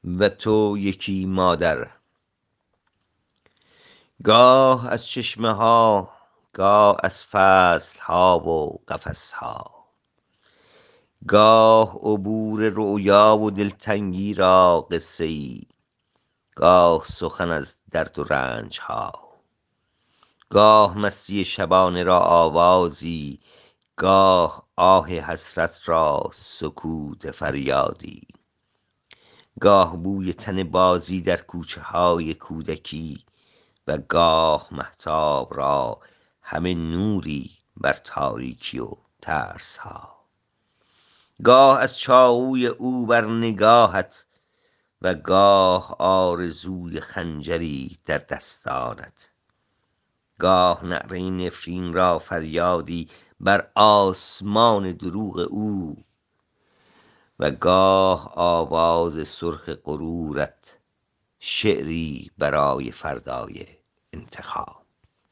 و تو یکی مادر. گاه از چشمه ها، گاه از فصل ها و قفس ها، گاه عبور رؤیا و دلتنگی را قصه ای، گاه سخن از درد و رنج ها، گاه مستی شبانه را آوازی، گاه آه حسرت را سکوت فریادی، گاه بوی تن بازی در کوچه های کودکی و گاه مهتاب را همه نوری بر تاریکی و ترس ها، گاه از چاقوی او بر نگاهت و گاه آرزوی خنجری در دستانت، گاه نعره نفرین را فریادی بر آسمان دروغ او و گاه آواز سرخ غرورت شعری برای فردای انتخاب.